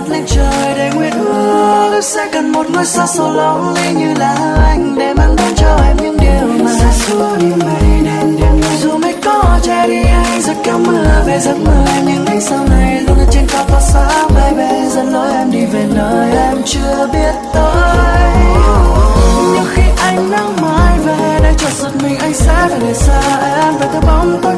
ngước lên trời để nguyện ước sẽ cần một ngôi sao sâu lóng lánh như là anh để mang đến cho em những điều mà xa xưa như mây đen đêm nay. Dù mây có che đi anh rất kéo mưa về giấc mơ em, những ngày sau này luôn ở trên cao tỏa sáng baby, dẫn lối em đi về nơi em chưa biết tới. Nhưng khi ánh nắng mai về đây chợt giật mình anh sẽ phải để xa em về theo bóng tối